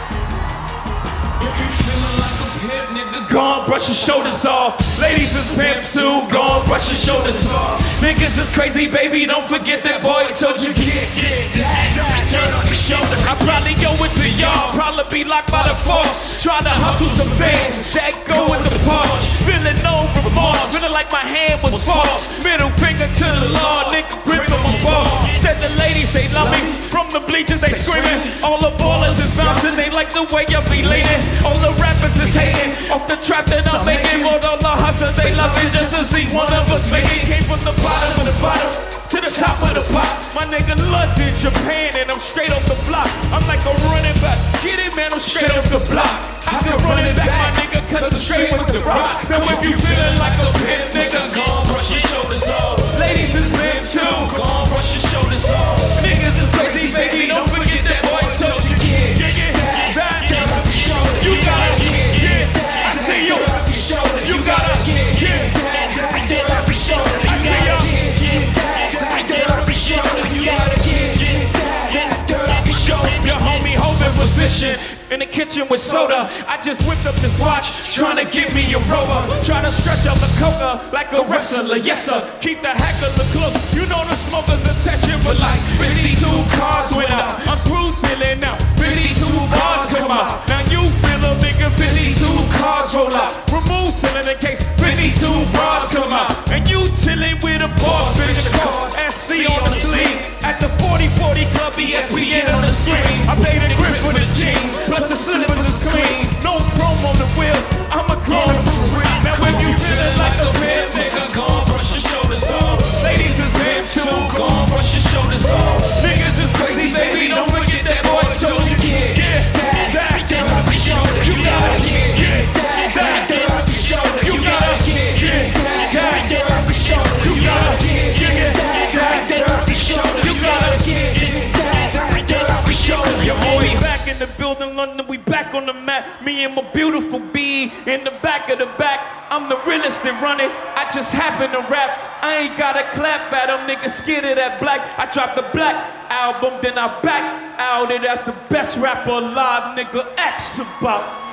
If you feeling like a pimp, nigga, go on, brush your shoulders off. Ladies is pimps too, go on, brush your shoulders off. Niggas is crazy, baby, don't forget that boy told you get turn off your shoulders. I probably go with the y'all, probably be locked by the force. Try to hustle some things that go in the Porsche. Feeling no remorse, feeling like my hand was false. Middle finger to the law, nigga, grip on my ball. Said the ladies, they love me. From the bleachers, they screaming. All the ballers is bouncing, they like the way I be leaning. All the rappers is hating off the trap that I'm making. More all the hustle, they love it just to see one of us make it. Came from the bottom of the bottom to the top of the box. My nigga London, Japan, and I'm straight off the block. I'm like a running back. Get it, man, I'm straight off the block. I can run it back, my nigga, cause I'm straight with the rock. Now if you feeling like a pimp, nigga, go on, brush your shoulders off. Ladies is men too, go on, brush your shoulders off. Niggas is crazy, baby, don't forget that boy told you. You gotta, I see you. You gotta, I see you. Your homie holding position in the kitchen with soda. I just whipped up this watch, trying to give me a rover. Trying to stretch out the coca like a wrestler, yes sir. Keep the hacker the cloak. You know the smokers attention, but like 52 cars went out. I'm through dealing now. 52 bars come out. Now you feel a nigga, 52 cars roll out. Remove cylinder case, 52 bars come out. And you chillin' with a boss, bitch, of course. SC on the sleeve. At the 4040 Club, ESPN on the screen. I paid the grip for the jeans, plus the slippers is clean. No chrome on the wheel, I'm a grown for real. Now if you feelin' like a pimp, nigga, go on, brush your shoulders off. Ladies is pimps too, go on, brush your shoulders off. Niggas is crazy, baby, don't forget that boy told you. You gotta get that. You gotta get that. You gotta get that. Your boy back in the building, London, we back on the map. Me and my beautiful B in the back of the back. I'm the realest that run it, I just happen to rap. I ain't gotta clap at them, niggas scared of that black. I dropped the Black album, then I back out it as the best rapper alive, nigga, ask about.